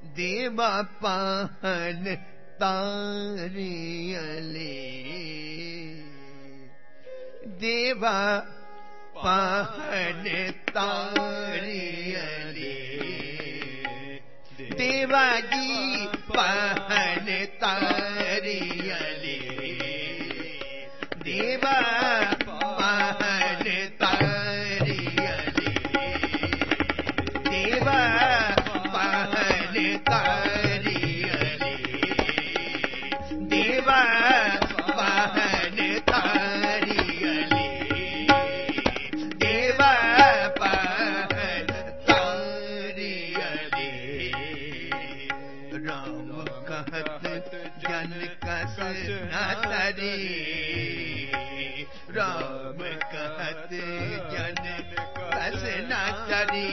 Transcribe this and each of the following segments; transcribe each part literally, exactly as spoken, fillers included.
देवा पाहन तारियले देवा पाहन तारियले देवा जी पाहन तारियले देवा पाहन तारियले देवा पाहन तारियले देवा पाहन तारियले देवा पाहन तारियले राम कहत जन कस न तरे राम कहत जन कस न तरे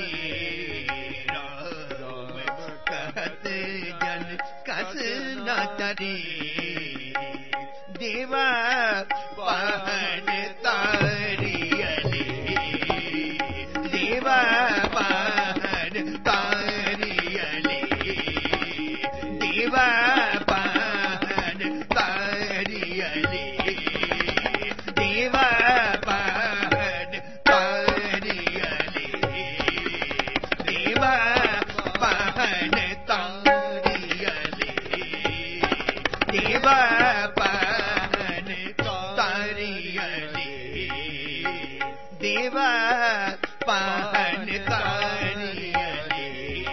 राम कहत जन कस न तरे देवा पाहन तारियले देवा पाहन तारियले देवा पाहन तारियले देवा पाहन तारियले देवा पाहन तारियले देवा पाहन तारियले देवा पाहन तारियले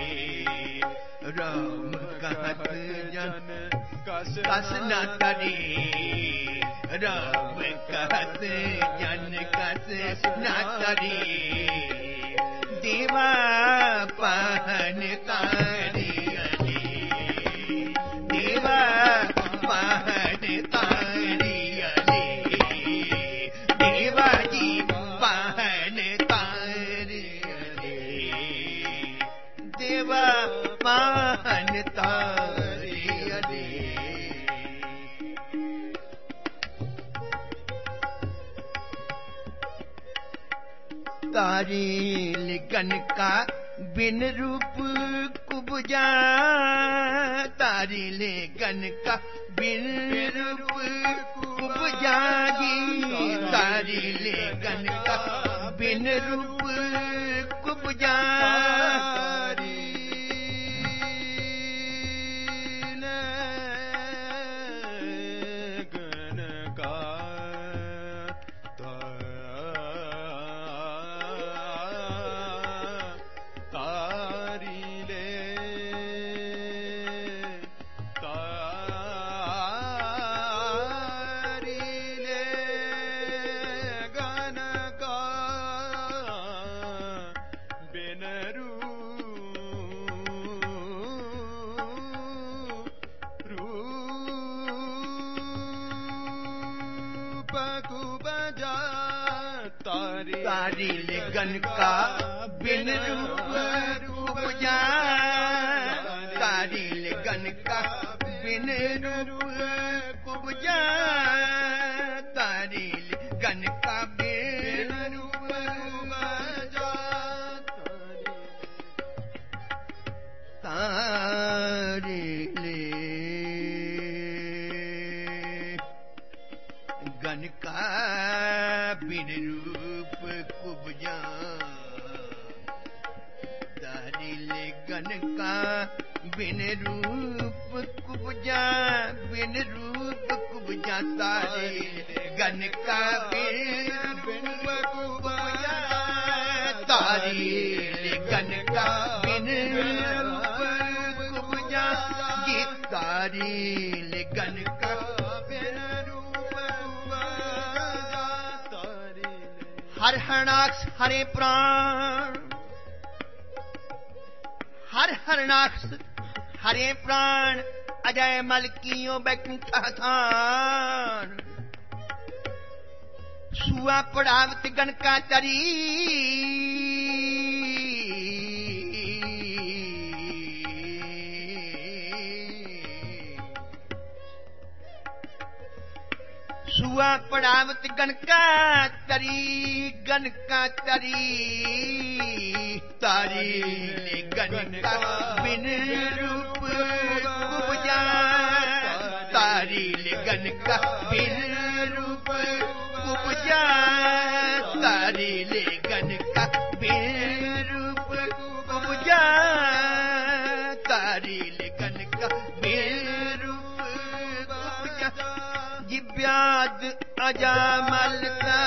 राम कहत जन कस न तरे राम कहत जन कस न तरे देवा पाहन तारियले देवा पाहन तारियले देवा जी पाहन तारियले देवा पाहन तारियले तारिल गन का बिन रूप कुबजा तारिल गन का बिन रूप कुबजा जी तारिल गन का बिन रूप कुबजा तारिल गन का बिन रूप कुबजा तारिल गन का बिन रूप कुबजा तारिल गन का बिन रूप कुबजा तारिल गन का बिन रूप कुबजा तारिल गन का बिन रूप कुबजा बिन रूप कुबजा तारिल गन का बिन रूप कुबजा तारिल गन का बिन रूप कुबजा जी तारिल गन का हर हरणाक्ष हरे प्राण हर हरणाक्ष हरे प्राण अजय मलकियों बैकुंठ थान सुआ पड़ावत गन का तरी सुआ देवा पढ़ावत गणका तरी गणका तरी तारी ले गणका बिन रूप उपजा तारी ले गणका बिन रूप उपजा तारी ले गणका बिन रूप उपजा तारी ले गणका बिन रूप उपजा जिब्याद अजामल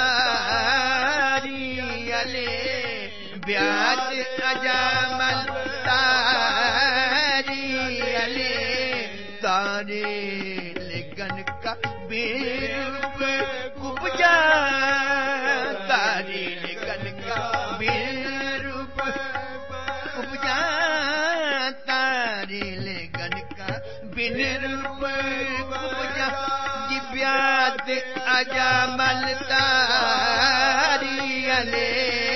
तारी अले ब्याद अजामल तारी अले तारे लगन का बेरूप उपजा तारे लगन का बेरूप उपजा तारे लगन का बेरूप उपजा जिब्याद अजामल तारी अले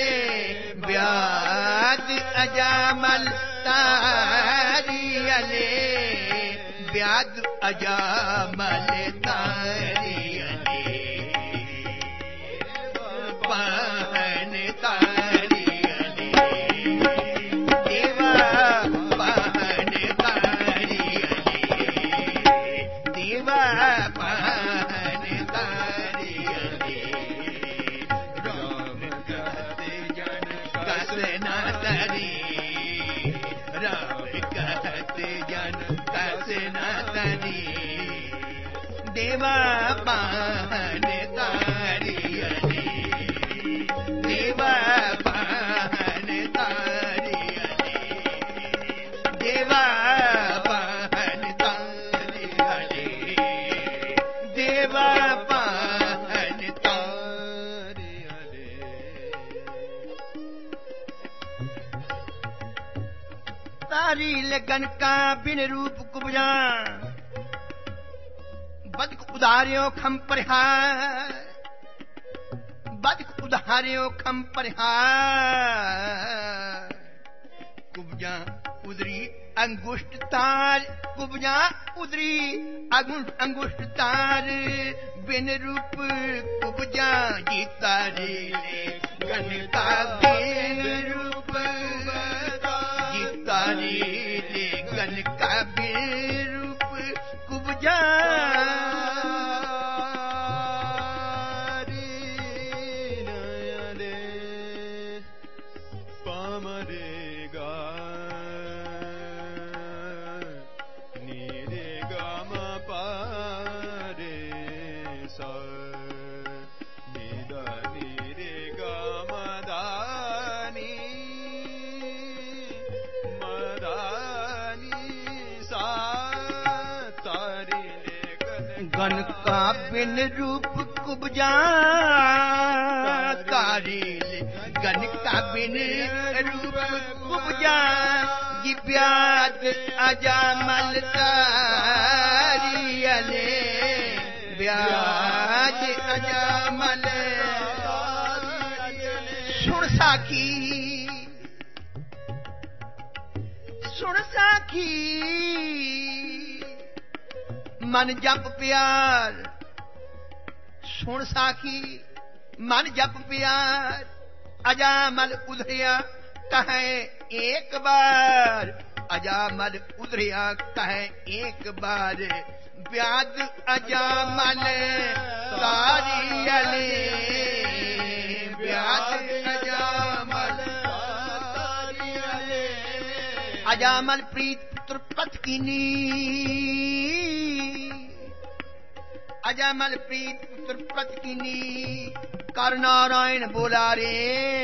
ब्याद अजामल तारी अले ब्याद अजामल तारी अले पहन तारी अले देवा पहन तारी अले देवा पहन तारी अले राम कहते जन कसना तरी राम कहते जन कसना तरी देवा पहन तारी अले देवा पहन तारी अले देवा पहन तारी अले देवा पहन तारी अले तारी लगन का बिन रूप कुबजा बदक उदारियों खम परिहार बदक उदारियों खम परिहार कुबजा उदरी अंगुष्ठ तार कुबजा उदरी अंगुष्ठ तार बिन रूप कुबजा जी तारी ले गन का बिन रूप जी तारी ले गन का बिन रूप कुबजा गन का बिन रूप कुबजा तारी गन का बिन रूप कुबजा जिब्याद अजामल तारी अले ब्याद अजामल सुन साखी सुन साखी मन जप प्यार सुन साखी मन जप प्यार अजामल उधरिया कहे एक बार अजामल उधरिया कहे एक बार ब्याद अजामल तारी अले ब्याद अजामल तारी अले अजामल प्रीत पुत्र पथ कीनी अजामल प्रीत पुत्र पथ कीनी कर नारायण बोला रे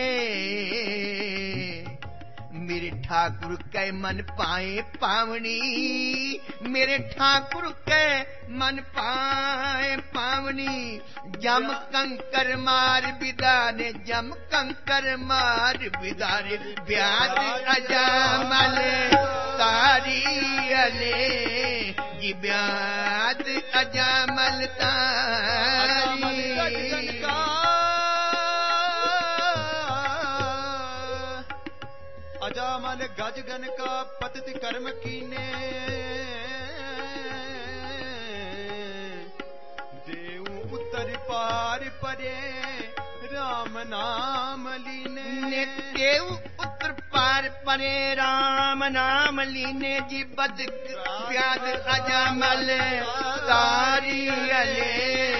मेरे ठाकुर कै मन पाए पावनी मेरे ठाकुर कै मन पाए पावनी जम कंकर मार बिदाने जम कंकर मार बिदारे ब्याद अजामल तारी अले जी ब्याद अजामल तारी अजामल गजगन का पतित कर्म कीने देव उत्तर पा पार परे राम नाम लीने देव उत्तर पार परे राम नाम लीने जी बद व्याध अजमल तारी अले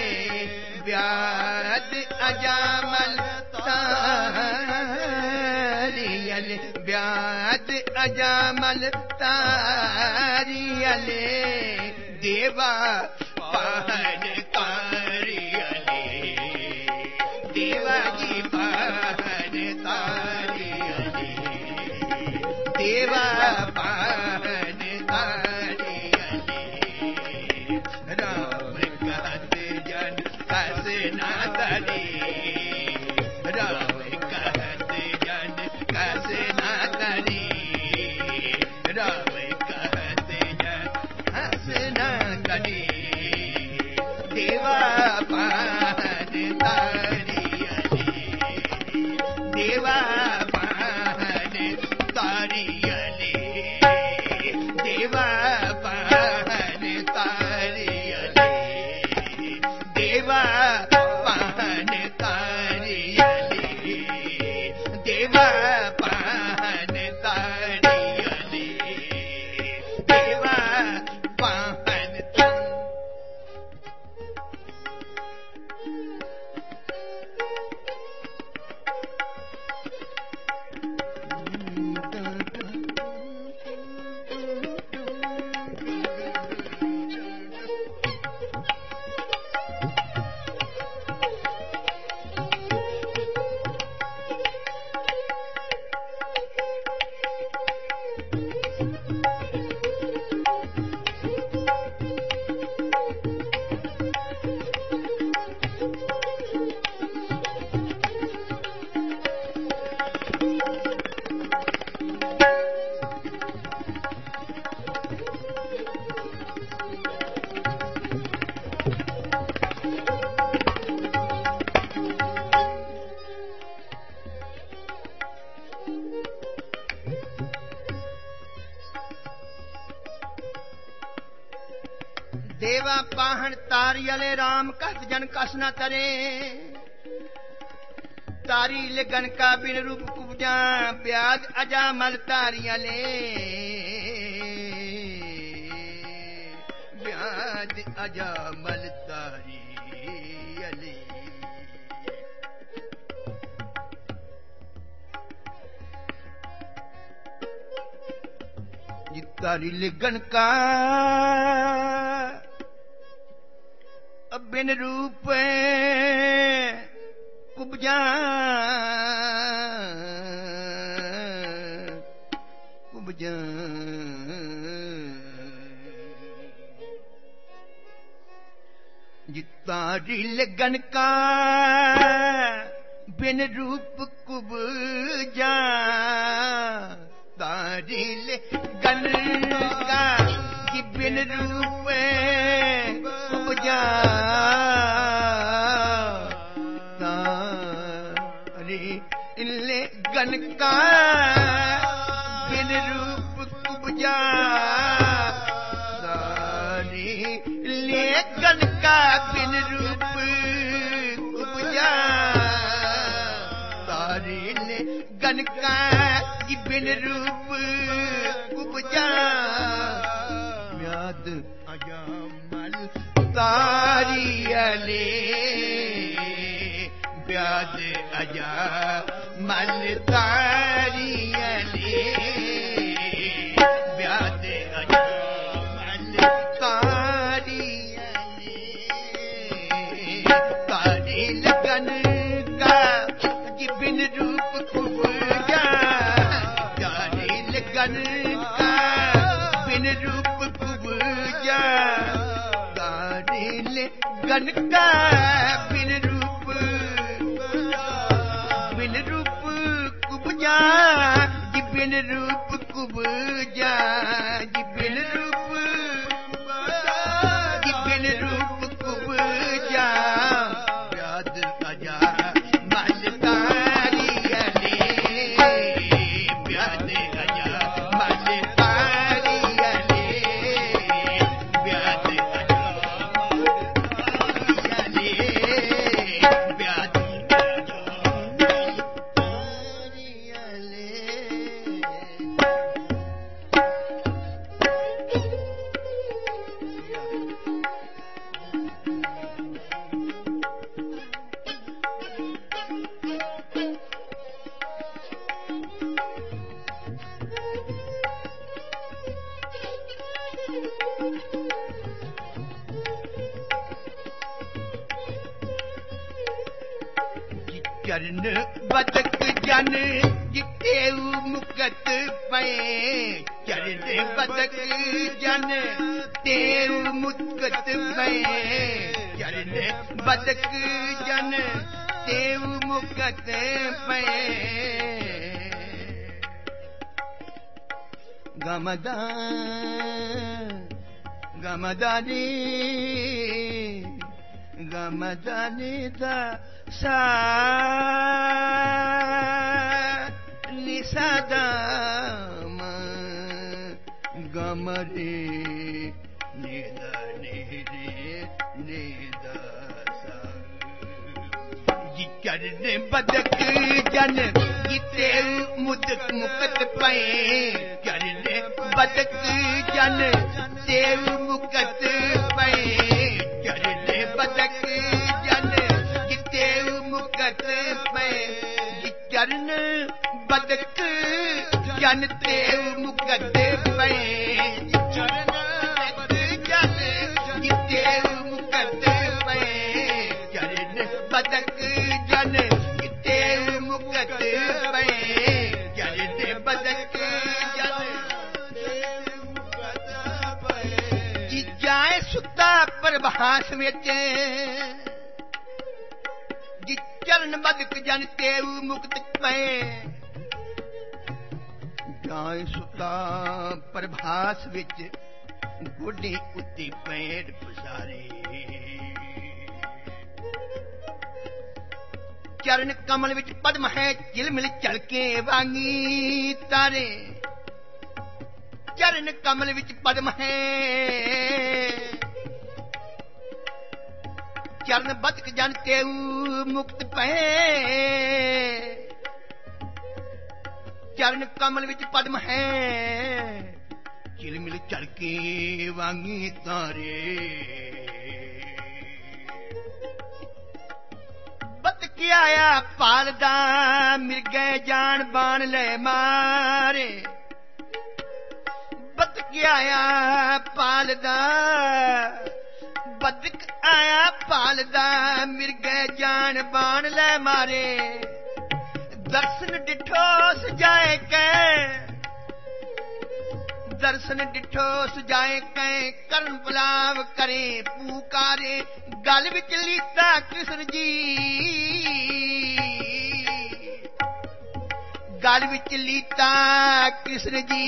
व्याध अजमल तारी अले व्याध अजमल तारी अले देवा पहन कारी अले देवा जी पहन तारी अले देवा पहन तारी अले राम कहत जन कस न तरे राम कहत जन कस न तरे राम कहत जन हस न तरे देवा पहन तारी अले देवा पहन तारी अले देवा पहन तारी अले देवा पहन तारी अले देवा पहन तारी अले देवा पहन देवा पाहन तारी अले राम कस जन कस न तरे तारी लगन का बिन रूप कुबजा ब्याज अजामल तारी अले ब्याज अजामल तारी अले तारी लगन का बिन रूप कुबजा कुबजा जितारी लगन का बिन रूप कुबजा तारी लगन का कि बिन रूप कुबजा लगन का बिन रूप कुबजा तारी लगन का बिन रूप कुबजा तारी लगन का बिन रूप कुबजा म्याद अजामल तारी अले ब्याज अजामल तारी अले ब्याज अजामल तारी अले तारी लगन का बिन रूप कुबजा तारी लगन का बिन रूप कुबजा तारी लगन का बिन रूप बिन रूप कुबजा जी बिन रूप कुबजा जी बिन रूप जी बिन रूप कुबजा ब्याज अजामल तारी अले ब्याज अजामल तारी अले ब्याज अजामल तारी अले चरण बदक जन जितेऊ मुकत पे चरण बदक जन तेऊ मुकत पे चरण बदक जन तेऊ मुकत पे गमदा गमदानी गमदानी दा सा निसादाम गमरे निदा निरे निदा सा चरण बदक जन जिते मुदक मुकत पे चरण बदक जन देव मुकत पे चरण बदक जन जितेव मुकत पे चरण बदक जन देव मुकत पे चरण बदक जन जितेव मुकत पे चरण बदक जन जितेव मुकत पे चरण बदक जन जाए सुता प्रभास विच जी चरण बदक जन तेऊ मुक्त पे जाए सुता प्रभास विच गोडी उत्ती पैर पसारे चरण कमल विच पद्म है झिलमिल झलके वांगी तारे चरण कमल विच पद्म है चरण बदक जन तेऊ मुक्त पे चरण कमल विच पद्म है झिलमिल झलके वांगी तारे बदक आया पालदा मिर्गे जान बाण ले मारे बदक आया पालदा बदक आया पालदा मिर्गे जान बाण ले मारे दर्शन डिठो सजाए के दर्शन डिठो सजाए के करण बुलाव करे पुकारे गल विच लीता कृष्ण जी गल विच लीता कृष्ण जी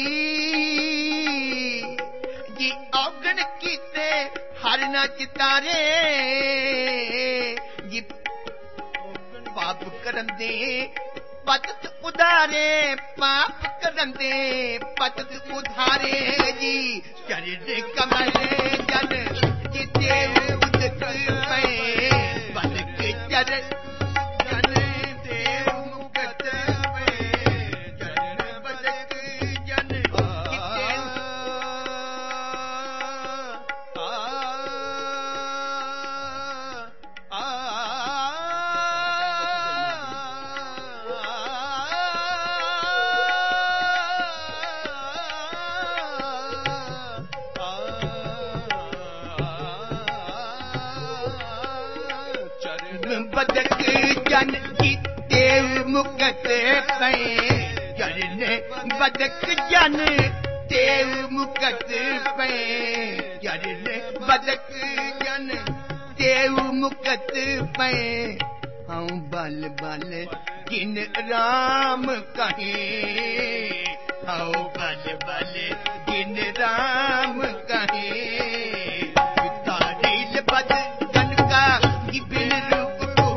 जी औगण कीते हर ना चितारे जी पाप करन दे पतत उधारे पाप करन दे पतत उधारे जी चरण कमल जन जिते उदक पे बदक चरण जन देव मुकत पे चरण बदक जन बदक जन जिते मुकत पे चरण बदक जन देव मुकत पे चरण बदक जन देव मुकत पे हूँ बल बल जिन राम कहे हूँ बल बल जिन राम कहे तारील बद जन का बिन रूप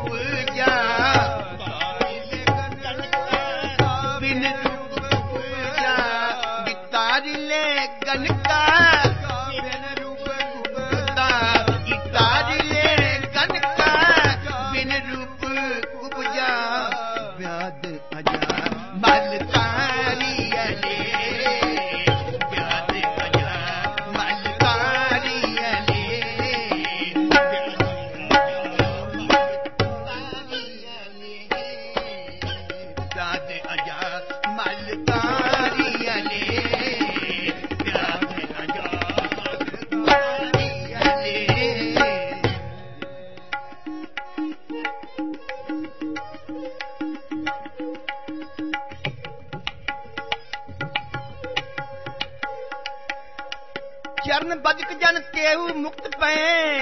गनका बिन रूप उपजा गितारिले गनका बिन रूप उपजा व्याद अजा मल तारियले व्याद अजा मल तारियले व्याद अजा मल तारियले चरण बजक जन तेऊ मुक्त पै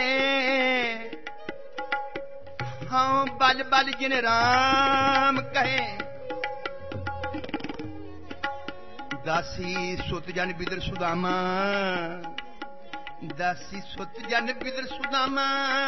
हाँ बल बल जिन राम कहे दासी सुत जन बिदर सुदामा दासी सुत जन बिदर सुदामा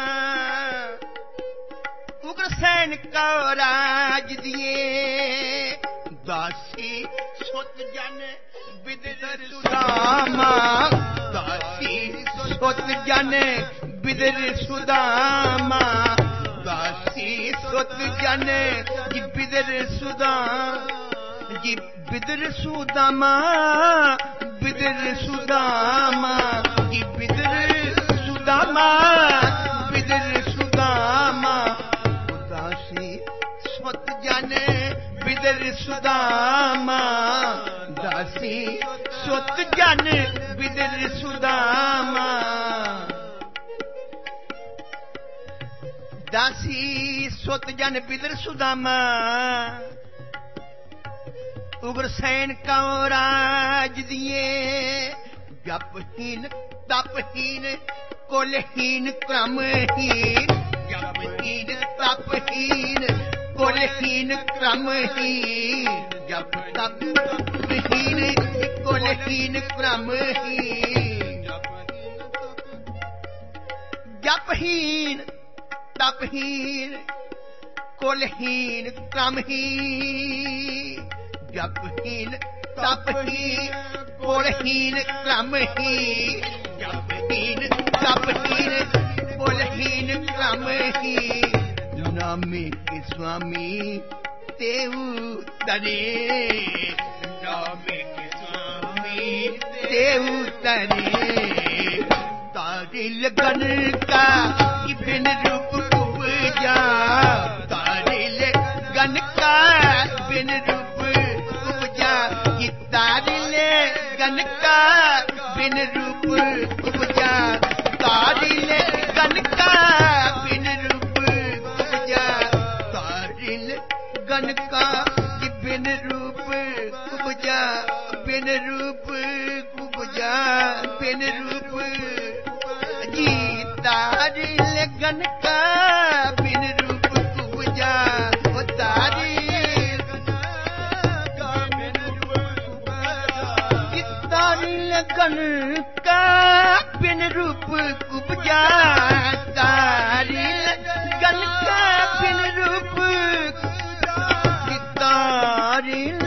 उग्रसेन को राज दिए दासी सुत जन बिदर सुदामा दासी सुत जन बिदर सुदामा दासी सुत जन जी बिदर सुदामा जी बिदर सुदामा बिदर सुदामा जी बिदर सुदामा बिदर सुदामा दासी सुत जन बिदर सुदामा दासी सुत जन बिदर सुदामा दासी सुत जन बिदर सुदामा उग्रसेन को राज दिए जपहीन तपहीन कुलहीन क्रमहीन जपहीन तपहीन कुलहीन क्रमहीन जप तपहीन कुलहीन क्रमहीन जपहीन तपहीन कुलहीन क्रमहीन जपहीन तपहीन कुलहीन क्रमहीन जपहीन तपहीन कुलहीन क्रमहीन नामे के स्वामी तेऊ तने नामे के स्वामी तेऊ तने तारे लगन का बिन रूप उपजा तारे लगन का बिन रूप तारिले गन का बिन रूप उपजा तारिले गन का बिन रूप उपजा तारिले गन का बिन रूप उपजा बिन रूप उपजा बिन रूप जी तारिले गन का बिन रूप उपजा वो तारी लगन का बिन रूप उपजा तारी लगन का बिन रूप तारी